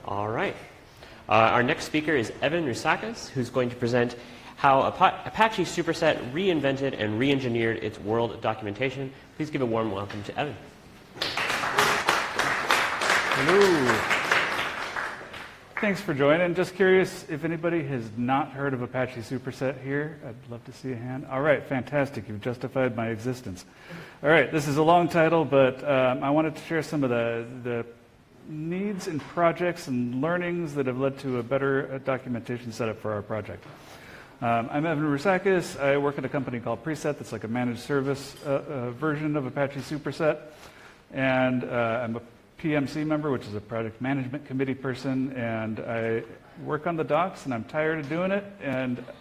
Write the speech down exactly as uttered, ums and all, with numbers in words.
All right. Uh, our next speaker is Evan Rousakis, who's going to present how Apa- Apache Superset reinvented and re-engineered its world documentation. Please give a warm welcome to Evan. Hello. Thanks for joining. Just curious if anybody has not heard of Apache Superset here. I'd love to see a hand. All right, fantastic. You've justified my existence. All right, this is a long title, but um, I wanted to share some of the, the needs and projects and learnings that have led to a better uh, documentation setup for our project. Um, I'm Evan Rousakis. I work at a company called Preset that's like a managed service uh, uh, version of Apache Superset. And uh, I'm a P M C member, which is a project management committee person, and I work on the docs, and I'm tired of doing it, and